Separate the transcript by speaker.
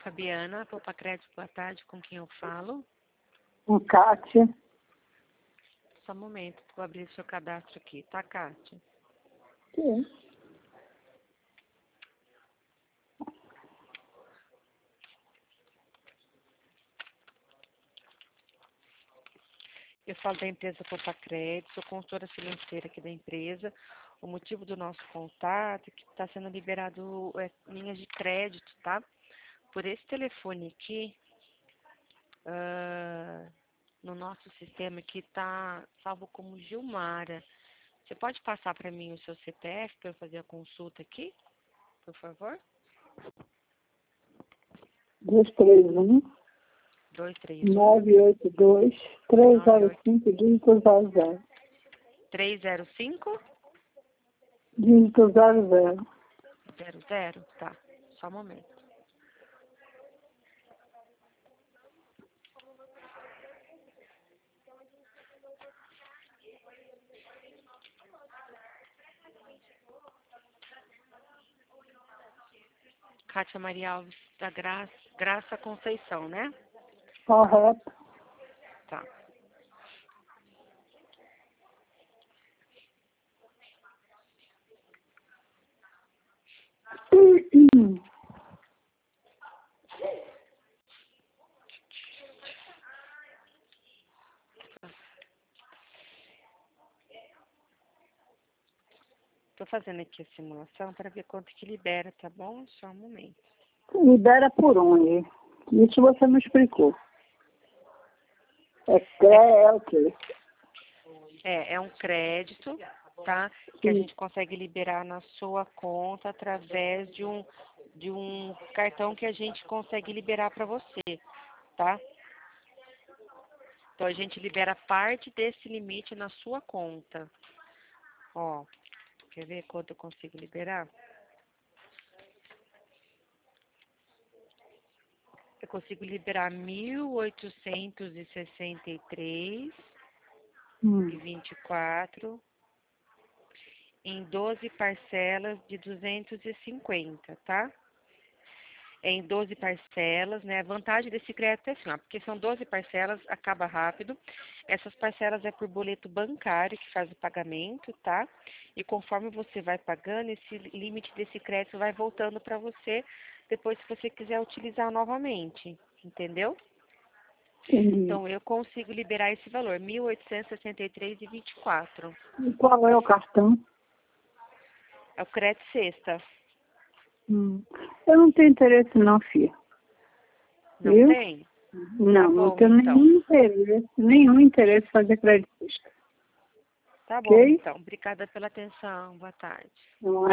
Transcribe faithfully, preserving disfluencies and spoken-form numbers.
Speaker 1: Fabiana, Poupa Crédito, boa tarde, com quem eu falo?
Speaker 2: Com Kátia.
Speaker 1: Só um momento, vou abrir seu cadastro aqui, tá, Kátia?
Speaker 2: Sim.
Speaker 1: Eu falo da empresa Poupa Crédito, sou consultora financeira aqui da empresa. O motivo do nosso contato é que está sendo liberado é, linhas de crédito, tá? Por esse telefone aqui, uh, no nosso sistema aqui está salvo como Gilmara. Você pode passar para mim o seu C P F para eu fazer a consulta aqui, por favor?
Speaker 2: dois três um,
Speaker 1: dois três um,
Speaker 2: nove oito dois, três zero cinco, dígito zero zero.
Speaker 1: três zero cinco,
Speaker 2: Dígito zero zero.
Speaker 1: zero zero, tá, só um momento. Kátia Maria Alves da Graça, Graça Conceição, né?
Speaker 2: Correto.
Speaker 1: Tá. Tô fazendo aqui a simulação para ver quanto que libera, tá bom? Só um momento.
Speaker 2: Libera por onde? Isso você não explicou. É, é, é o quê?
Speaker 1: É, é um crédito, tá? Que a gente consegue liberar na sua conta através de um, de um cartão que a gente consegue liberar para você, tá? Então a gente libera parte desse limite na sua conta. Ó, quer ver quanto eu consigo liberar? Eu consigo liberar mil oitocentos e sessenta e três
Speaker 2: Hum.
Speaker 1: e vinte e quatro em doze parcelas de duzentos e cinquenta, tá? É em doze parcelas, né? A vantagem desse crédito é assim, ó, porque são doze parcelas, acaba rápido. Essas parcelas é por boleto bancário que faz o pagamento, tá? E conforme você vai pagando, esse limite desse crédito vai voltando para você depois se você quiser utilizar novamente, entendeu?
Speaker 2: Entendi.
Speaker 1: Então, eu consigo liberar esse valor, mil oitocentos e sessenta e três reais e vinte e quatro.
Speaker 2: E qual é o cartão?
Speaker 1: É o crédito sexta.
Speaker 2: Hum. Eu não tenho interesse não, filha.
Speaker 1: Não
Speaker 2: Viu?
Speaker 1: tem?
Speaker 2: Não,
Speaker 1: Tá
Speaker 2: não
Speaker 1: bom,
Speaker 2: tenho
Speaker 1: então.
Speaker 2: nenhum interesse, nenhum interesse em fazer crédito.
Speaker 1: Tá bom,
Speaker 2: Ok?
Speaker 1: então. Obrigada pela atenção. Boa tarde.
Speaker 2: Não é